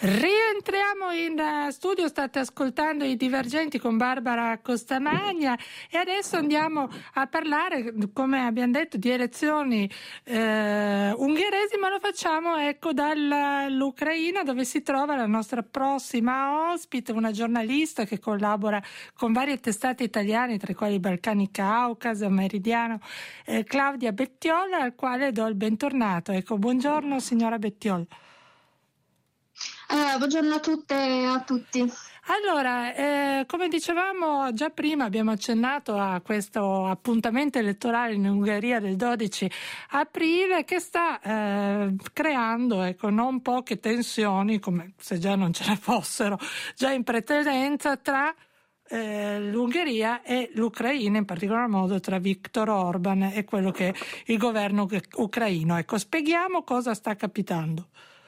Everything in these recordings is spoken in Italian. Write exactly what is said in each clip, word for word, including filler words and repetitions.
Rientriamo in uh, studio, state ascoltando I Divergenti con Barbara Costamagna e adesso andiamo a parlare, come abbiamo detto, di elezioni eh, ungheresi, ma lo facciamo ecco dall'Ucraina, dove si trova la nostra prossima ospite, una giornalista che collabora con varie testate italiane, tra i quali Balcani Caucaso, Meridiano, eh, Claudia Bettiol, al quale do il bentornato. Ecco, buongiorno signora Bettiol. Eh, buongiorno a tutte e a tutti. Allora, eh, come dicevamo già prima, abbiamo accennato a questo appuntamento elettorale in Ungheria del dodici aprile che sta eh, creando ecco, non poche tensioni, come se già non ce ne fossero, già in precedenza tra eh, l'Ungheria e l'Ucraina, in particolar modo tra Viktor Orban e quello che è il governo ucraino. Ecco, spieghiamo cosa sta capitando.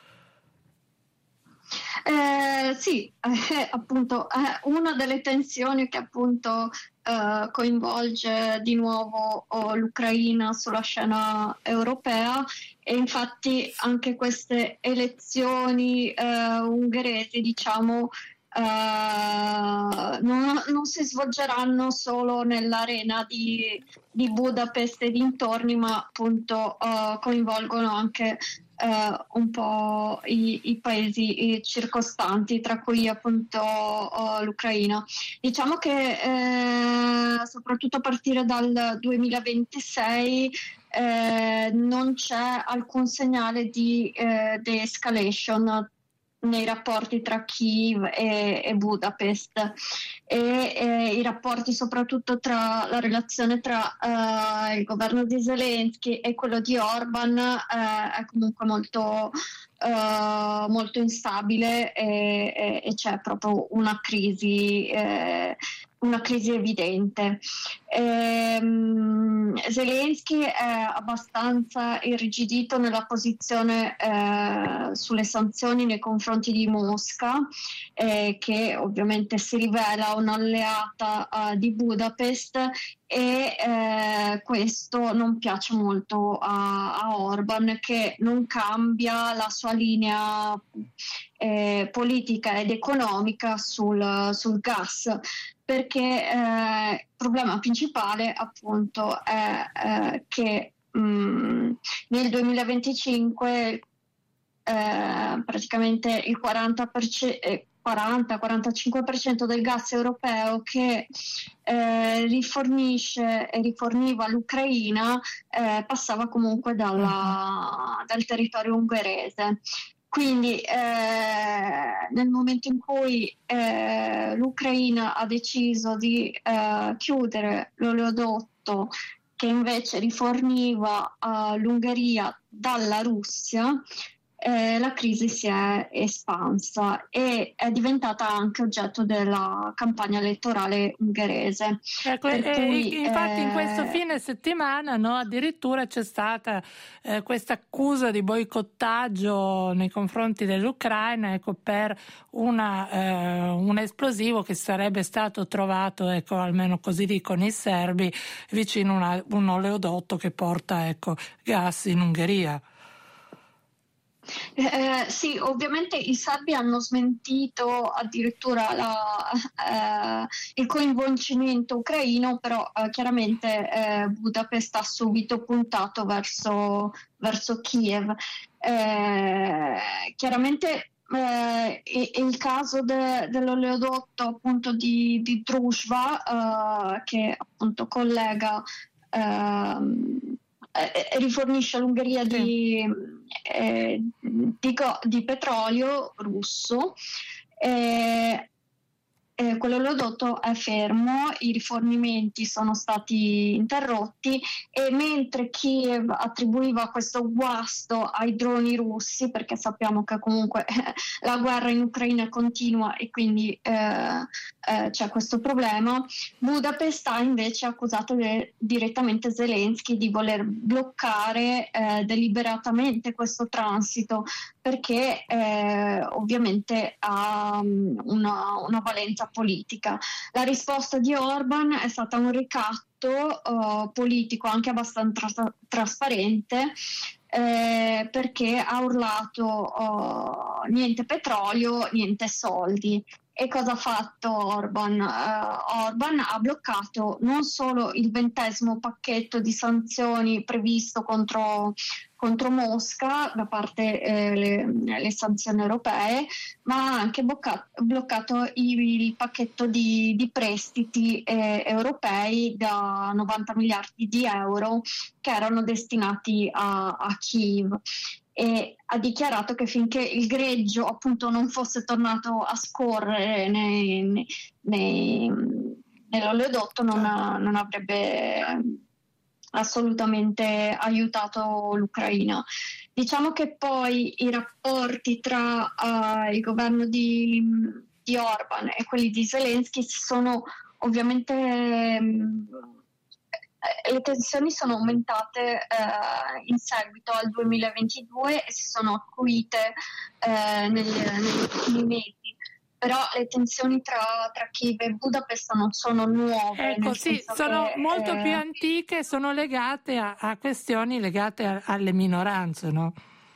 Eh, sì, eh, appunto, eh, una delle tensioni che appunto eh, coinvolge di nuovo oh, l'Ucraina sulla scena europea e infatti anche queste elezioni eh, ungheresi, diciamo, eh, non, non si svolgeranno solo nell'arena di, di Budapest e dintorni, ma appunto eh, coinvolgono anche Uh, un po' i, i paesi i circostanti, tra cui appunto uh, l'Ucraina. Diciamo che eh, soprattutto a partire dal duemilaventisei eh, non c'è alcun segnale di eh, de-escalation nei rapporti tra Kiev e, e Budapest e, e i rapporti soprattutto tra la relazione tra uh, il governo di Zelensky e quello di Orban uh, è comunque molto uh, molto instabile e, e, e c'è proprio una crisi eh, una crisi evidente. Ehm, Zelensky è abbastanza irrigidito nella posizione eh, sulle sanzioni nei confronti di Mosca, eh, che ovviamente si rivela un'alleata eh, di Budapest e eh, questo non piace molto a, a Orban, che non cambia la sua linea eh, politica ed economica sul, sul gas, perché eh, il problema principale appunto è eh, che mh, nel duemilaventicinque eh, praticamente il quaranta per cento, eh, quaranta quarantacinque per cento del gas europeo che eh, rifornisce e riforniva l'Ucraina eh, passava comunque dalla, dal territorio ungherese. Quindi eh, nel momento in cui eh, l'Ucraina ha deciso di eh, chiudere l'oleodotto che invece riforniva eh, l'Ungheria dalla Russia, eh, la crisi si è espansa e è diventata anche oggetto della campagna elettorale ungherese. Ecco, per e, cui, infatti eh... in questo fine settimana no, addirittura c'è stata eh, questa accusa di boicottaggio nei confronti dell'Ucraina ecco, per una, eh, un esplosivo che sarebbe stato trovato, ecco, almeno così dicono i serbi, vicino a un oleodotto che porta ecco, gas in Ungheria. Eh, sì, ovviamente i serbi hanno smentito addirittura la, eh, il coinvolgimento ucraino, però eh, chiaramente eh, Budapest ha subito puntato verso, verso Kiev. Eh, chiaramente eh, il caso de, dell'oleodotto appunto di, di Druzhba, eh, che appunto collega eh, Eh, rifornisce l'Ungheria Sì. di, eh, di, di petrolio russo. Eh, eh, quell'oleodotto è fermo, i rifornimenti sono stati interrotti e mentre Kiev attribuiva questo guasto ai droni russi, perché sappiamo che comunque eh, la guerra in Ucraina continua e quindi eh, eh, c'è questo problema, Budapest ha invece accusato le, direttamente Zelensky di voler bloccare eh, deliberatamente questo transito, perché eh, ovviamente ha um, una, una valenza politica. La risposta di Orban è stata un ricatto uh, politico anche abbastanza tra- trasparente, eh, perché ha urlato uh, niente petrolio, niente soldi. E cosa ha fatto Orban? Uh, Orban ha bloccato non solo il ventesimo pacchetto di sanzioni previsto contro, contro Mosca da parte delle eh, sanzioni europee, ma ha anche bloccato, bloccato il, il pacchetto di, di prestiti eh, europei da novanta miliardi di euro che erano destinati a, a Kiev. E ha dichiarato che finché il greggio appunto non fosse tornato a scorrere nei, nei, nei, nell'oleodotto non, non avrebbe assolutamente aiutato l'Ucraina. Diciamo che poi i rapporti tra uh, il governo di, di Orban e quelli di Zelensky si sono ovviamente... Um, le tensioni sono aumentate eh, in seguito al duemilaventidue e si sono acuite eh, negli, negli ultimi mesi. Però le tensioni tra, tra Kiev e Budapest non sono nuove. Ecco, sì, sono che, molto eh, più antiche, sono legate a, a questioni legate a, alle minoranze, no?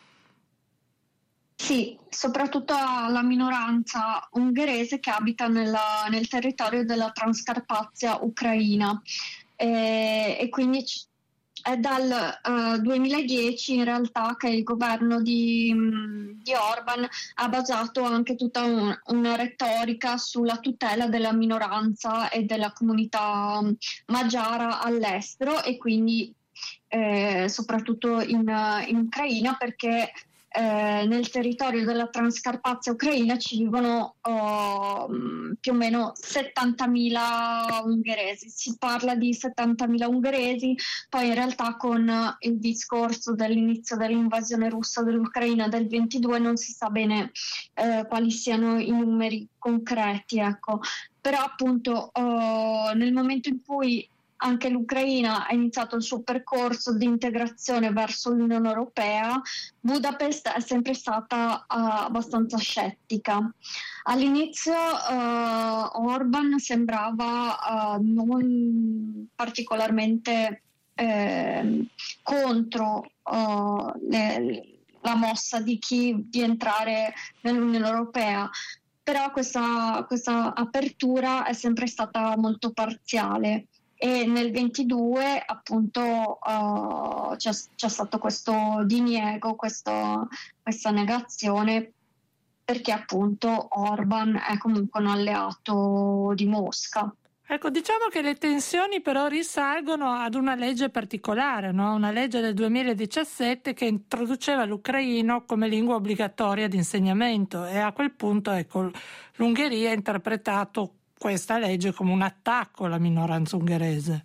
Sì, soprattutto alla minoranza ungherese che abita nella, nel territorio della Transcarpazia ucraina. E, e quindi è dal uh, duemiladieci in realtà che il governo di, di Orban ha basato anche tutta un, una retorica sulla tutela della minoranza e della comunità magiara all'estero e quindi eh, soprattutto in, in Ucraina, perché Eh, nel territorio della Transcarpazia ucraina ci vivono oh, più o meno settantamila ungheresi. Si parla di settantamila ungheresi, poi in realtà con il discorso dell'inizio dell'invasione russa dell'Ucraina del ventidue non si sa bene eh, quali siano i numeri concreti, ecco. Però appunto oh, nel momento in cui anche l'Ucraina ha iniziato il suo percorso di integrazione verso l'Unione Europea, Budapest è sempre stata uh, abbastanza scettica. All'inizio uh, Orban sembrava uh, non particolarmente eh, contro uh, le, la mossa di Kiev di entrare nell'Unione Europea, però questa, questa apertura è sempre stata molto parziale. E nel ventidue appunto uh, c'è, c'è stato questo diniego, questo, questa negazione, perché appunto Orban è comunque un alleato di Mosca. Ecco, diciamo che le tensioni però risalgono ad una legge particolare, no? Una legge del duemiladiciassette che introduceva l'ucraino come lingua obbligatoria di insegnamento, e a quel punto ecco, l'Ungheria ha interpretato questa legge come un attacco alla minoranza ungherese.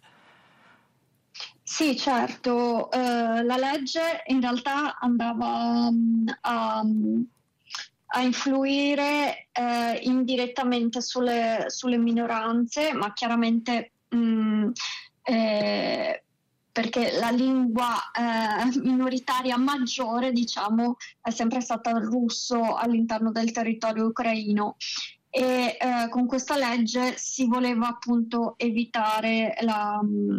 Sì, certo, eh, la legge in realtà andava um, a, a influire eh, indirettamente sulle, sulle minoranze, ma chiaramente mh, eh, perché la lingua eh, minoritaria maggiore, diciamo, è sempre stata il russo all'interno del territorio ucraino. E eh, con questa legge si voleva appunto evitare la,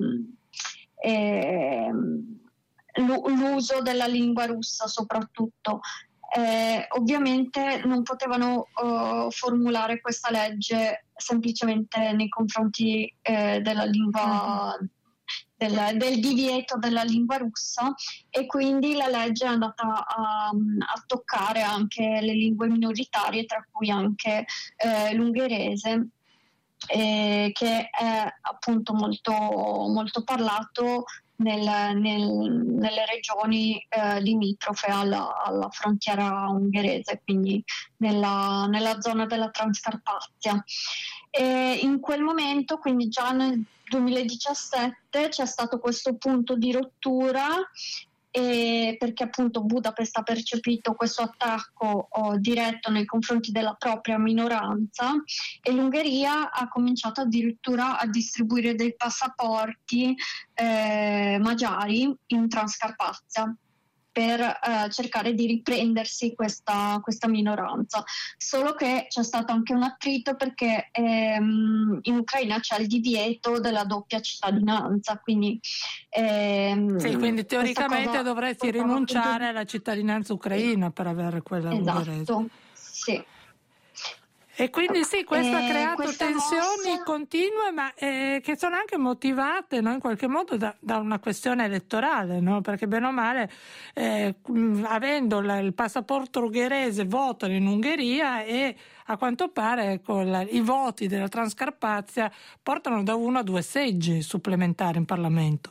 eh, l'uso della lingua russa soprattutto. Eh, ovviamente non potevano uh, formulare questa legge semplicemente nei confronti eh, della lingua Del, del divieto della lingua russa, e quindi la legge è andata a, a toccare anche le lingue minoritarie, tra cui anche eh, l'ungherese, eh, che è appunto molto, molto parlato nel, nel, nelle regioni eh, limitrofe alla, alla frontiera ungherese, quindi nella, nella zona della Transcarpazia. E in quel momento, quindi già nel duemiladiciassette, c'è stato questo punto di rottura, e perché appunto Budapest ha percepito questo attacco oh, diretto nei confronti della propria minoranza, e l'Ungheria ha cominciato addirittura a distribuire dei passaporti eh, magiari in Transcarpazia per eh, cercare di riprendersi questa, questa minoranza. Solo che c'è stato anche un attrito, perché ehm, in Ucraina c'è il divieto della doppia cittadinanza, quindi ehm, sì, quindi teoricamente dovresti rinunciare appunto... alla cittadinanza ucraina per avere quella esatto. ungherese. sì. E quindi sì, questo ha Eh, creato questa tensioni mossa- continue, ma eh, che sono anche motivate, no, in qualche modo da, da una questione elettorale, no? Perché bene o male, eh, mh, avendo la- il passaporto ungherese, votano in Ungheria e a quanto pare ecco, la- i voti della Transcarpazia portano da uno a due seggi supplementari in Parlamento.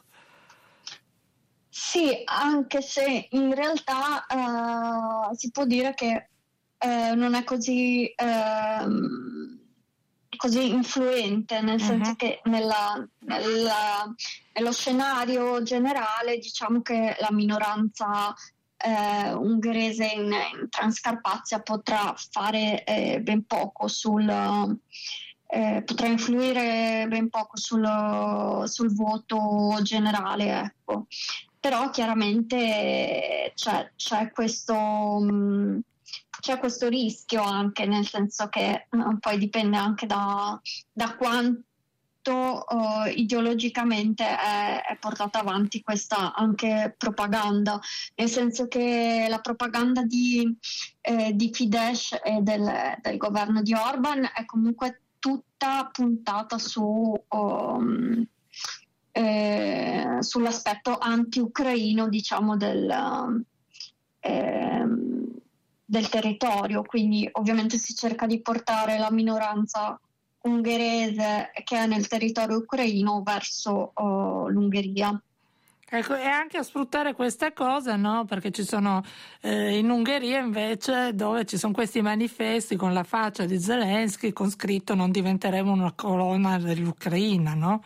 Sì, anche se in realtà eh, si può dire che eh, non è così, ehm, così influente, nel senso Mhm. che nella- nella- nello scenario generale diciamo che la minoranza eh, ungherese in, in Transcarpazia potrà fare eh, ben poco sul, eh, potrà influire ben poco sul, sul voto generale, ecco. Però chiaramente c'è, c'è questo, mh, c'è questo rischio anche, nel senso che eh, poi dipende anche da, da quanto eh, ideologicamente è, è portata avanti questa anche propaganda, nel senso che la propaganda di, eh, di Fidesz e del, del governo di Orban è comunque tutta puntata su... um, eh, sull'aspetto anti-ucraino, diciamo, del, ehm, del territorio. Quindi ovviamente si cerca di portare la minoranza ungherese che è nel territorio ucraino verso oh, l'Ungheria. Ecco, e anche a sfruttare questa cosa, no? Perché ci sono eh, in Ungheria invece dove ci sono questi manifesti con la faccia di Zelensky con scritto non diventeremo una colonna dell'Ucraina, no?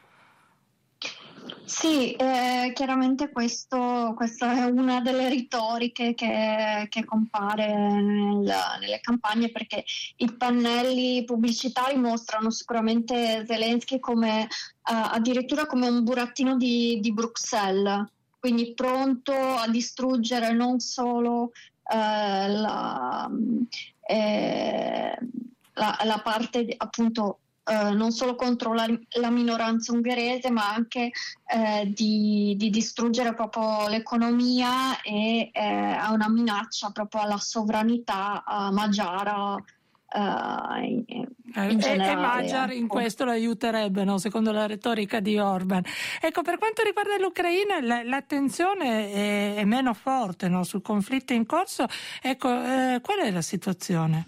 Sì, eh, chiaramente questo, questa è una delle retoriche che, che compare nel- nelle campagne perché i pannelli pubblicitari mostrano sicuramente Zelensky come eh, addirittura come un burattino di, di Bruxelles, quindi pronto a distruggere non solo eh, la, eh, la, la parte di- appunto eh, non solo contro la, la minoranza ungherese, ma anche eh, di, di distruggere proprio l'economia e eh, a una minaccia proprio alla sovranità eh, magiara eh, in, Eh, in E, e generale. Magyar in Ecco. questo lo aiuterebbe, no? Secondo la retorica di Orban. Ecco, per quanto riguarda l'Ucraina, la, la tensione è, è meno forte, no? Sul conflitto in corso. Ecco, eh, qual è la situazione?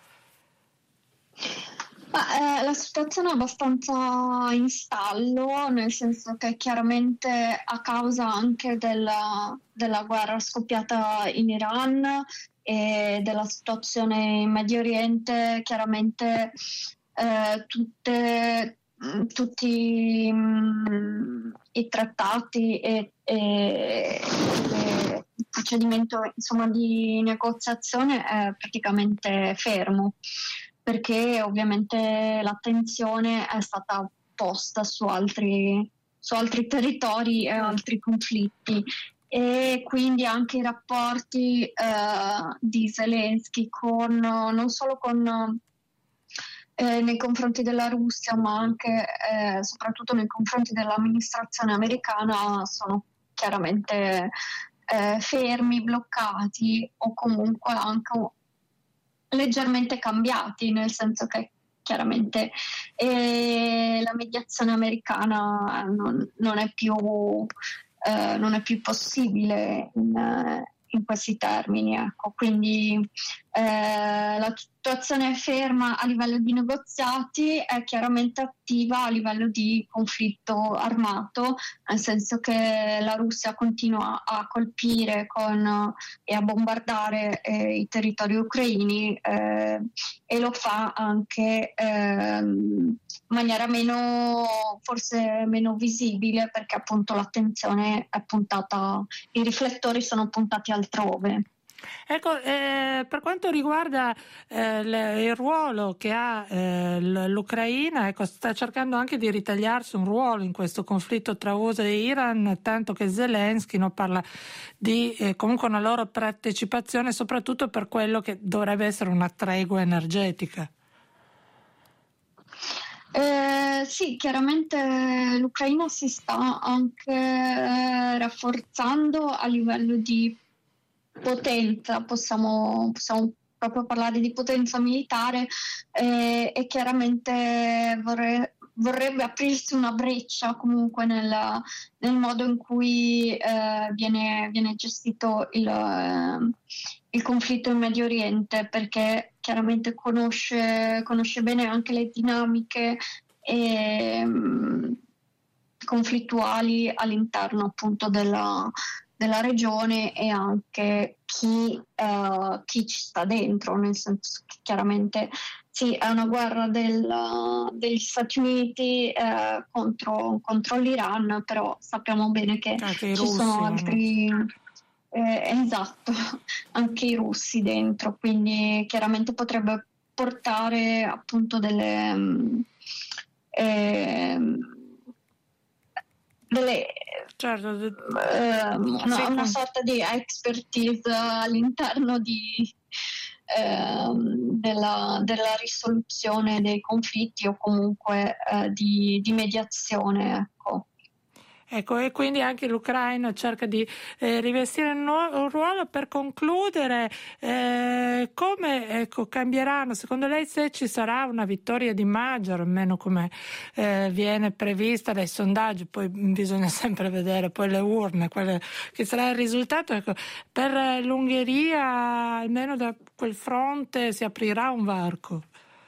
Ma, eh, la situazione è abbastanza in stallo, nel senso che chiaramente a causa anche della, della guerra scoppiata in Iran e della situazione in Medio Oriente, chiaramente eh, tutte, mh, tutti mh, i trattati e, e- e il procedimento insomma, di negoziazione è praticamente fermo perché ovviamente l'attenzione è stata posta su altri, su altri territori e altri conflitti e quindi anche i rapporti eh, di Zelensky con, non solo con, eh, nei confronti della Russia ma anche eh, soprattutto nei confronti dell'amministrazione americana sono chiaramente eh, fermi, bloccati o comunque anche leggermente cambiati, nel senso che chiaramente eh, la mediazione americana non, non è più, eh, non è più possibile in, eh, in questi termini. Ecco. Quindi eh, la situazione è ferma a livello di negoziati, è chiaramente attiva a livello di conflitto armato, nel senso che la Russia continua a colpire con, e a bombardare eh, i territori ucraini eh, e lo fa anche ehm, in maniera meno, forse meno visibile perché appunto l'attenzione è puntata, i riflettori sono puntati altrove. Ecco, eh, per quanto riguarda eh, le- il ruolo che ha eh, l- l'Ucraina, ecco, sta cercando anche di ritagliarsi un ruolo in questo conflitto tra U S A e Iran, tanto che Zelensky no, parla di eh, comunque una loro partecipazione, soprattutto per quello che dovrebbe essere una tregua energetica. Eh, sì, chiaramente l'Ucraina si sta anche eh, rafforzando a livello di potenza, possiamo, possiamo proprio parlare di potenza militare, eh, e chiaramente vorrei, vorrebbe aprirsi una breccia comunque nel, nel modo in cui eh, viene, viene gestito il, eh, il conflitto in Medio Oriente, perché chiaramente conosce, conosce bene anche le dinamiche e, mh, conflittuali all'interno appunto della, della regione, e anche chi, uh, chi ci sta dentro, nel senso che chiaramente sì, è una guerra del, degli Stati Uniti uh, contro, contro l'Iran, però sappiamo bene che anche i ci russi, sono no? altri... Eh, esatto, anche i russi dentro, quindi chiaramente potrebbe portare appunto delle... Um, ehm, delle, certo, eh, una, sì, una con... sorta di expertise all'interno di, eh, della, della risoluzione dei conflitti, o comunque eh, di, di mediazione, ecco. Ecco, e quindi anche l'Ucraina cerca di eh, rivestire un, nuovo, un ruolo. Per concludere, eh, come ecco, cambieranno, secondo lei, se ci sarà una vittoria di Magyar, almeno come eh, viene prevista dai sondaggi, poi bisogna sempre vedere poi le urne, quelle, che sarà il risultato. Ecco, per l'Ungheria, almeno da quel fronte, si aprirà un varco.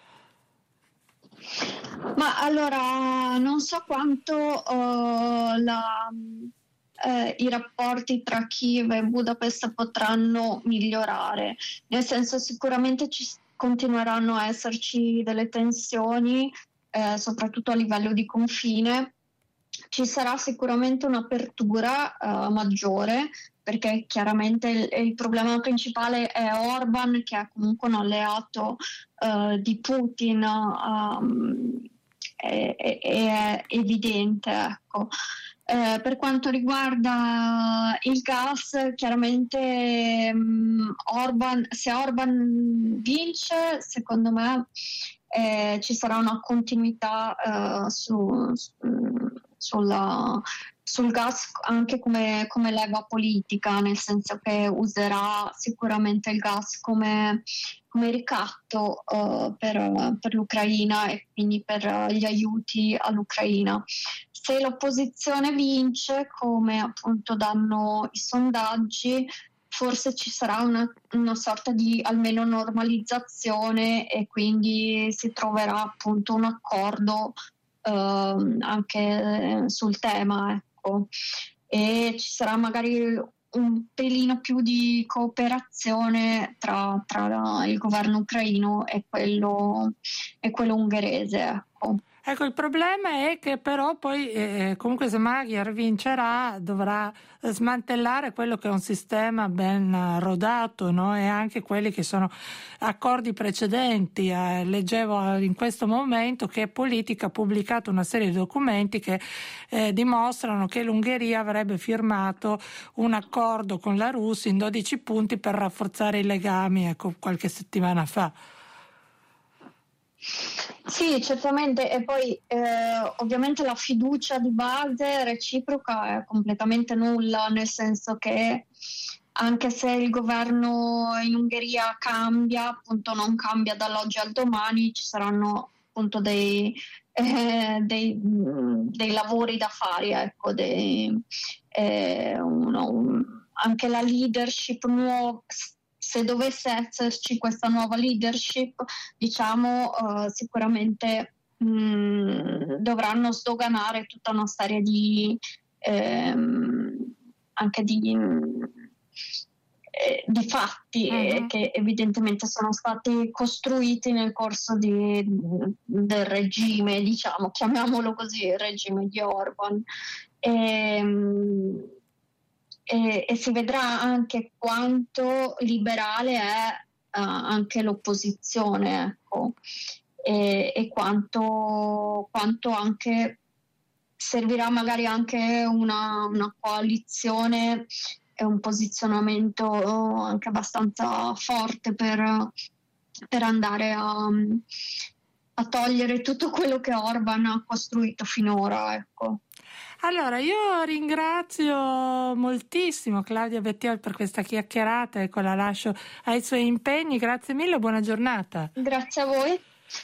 Ma allora, non so quanto uh, la, eh, i rapporti tra Kiev e Budapest potranno migliorare, nel senso sicuramente ci continueranno a esserci delle tensioni, eh, soprattutto a livello di confine. Ci sarà sicuramente un'apertura uh, maggiore, perché chiaramente il, il problema principale è Orban, che è comunque un alleato uh, di Putin, um, è, è, è evidente, ecco. Eh, per quanto riguarda il gas, chiaramente um, Orban, se Orban vince, secondo me eh, ci sarà una continuità uh, su, su, sulla, sul gas anche come, come leva politica, nel senso che userà sicuramente il gas come, come ricatto uh, per, per l'Ucraina, e quindi per uh, gli aiuti all'Ucraina. Se l'opposizione vince, come appunto danno i sondaggi, forse ci sarà una, una sorta di almeno normalizzazione, e quindi si troverà appunto un accordo eh, anche sul tema, ecco. E ci sarà magari un pelino più di cooperazione tra, tra il governo ucraino e quello, e quello ungherese, ecco. Ecco, il problema è che però poi eh, comunque se Magyar vincerà dovrà smantellare quello che è un sistema ben rodato, no? E anche quelli che sono accordi precedenti. Eh, leggevo in questo momento che Politica ha pubblicato una serie di documenti che eh, dimostrano che l'Ungheria avrebbe firmato un accordo con la Russia in dodici punti per rafforzare i legami, ecco, qualche settimana fa. Sì, certamente, e poi eh, ovviamente la fiducia di base reciproca è completamente nulla, nel senso che anche se il governo in Ungheria cambia, appunto non cambia dall'oggi al domani, ci saranno appunto dei, eh, dei, dei lavori da fare, ecco, dei, eh, uno, un, anche la leadership nuova. Se dovesse esserci questa nuova leadership, diciamo, uh, sicuramente mh, dovranno sdoganare tutta una serie di ehm, anche di, eh, di fatti uh-huh. eh, che evidentemente sono stati costruiti nel corso di, del regime, diciamo, chiamiamolo così, il regime di Orban. E, E, e si vedrà anche quanto liberale è uh, anche l'opposizione, ecco, e, e quanto, quanto anche servirà magari anche una, una coalizione e un posizionamento anche abbastanza forte per, per andare a, a togliere tutto quello che Orban ha costruito finora, ecco. Allora, io ringrazio moltissimo Claudia Bettiol per questa chiacchierata, ecco, la lascio ai suoi impegni. Grazie mille, buona giornata. Grazie a voi.